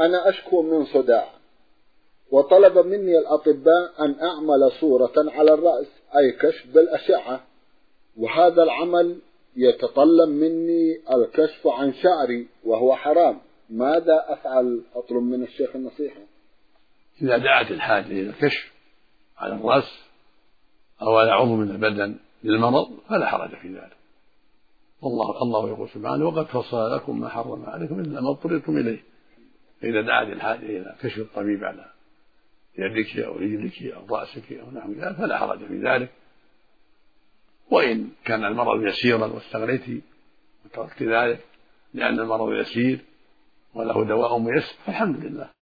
أنا أشكو من صداع، وطلب مني الأطباء أن أعمل صورة على الرأس، أي كشف بالأشعة، وهذا العمل يتطلب مني الكشف عن شعري وهو حرام. ماذا أفعل؟ أطلب من الشيخ النصيحة. إذا دعت الحاجة إلى الكشف على الرأس أو على عضو من البدن للمرض فلا حرج في ذلك. الله يقول سبحانه: وقد فصل لكم ما حرم عليكم إلا ما اضطررتم إليه. فإذا دعت الحاجة إلى كشف الطبيب على يدك أو رجلك أو رأسك أو نحو ذلك فلا حرج في ذلك. وإن كان المرض يسيرا واستغنيت وتركت ذلك لأن المرض يسير وله دواء ميسر فالحمد لله.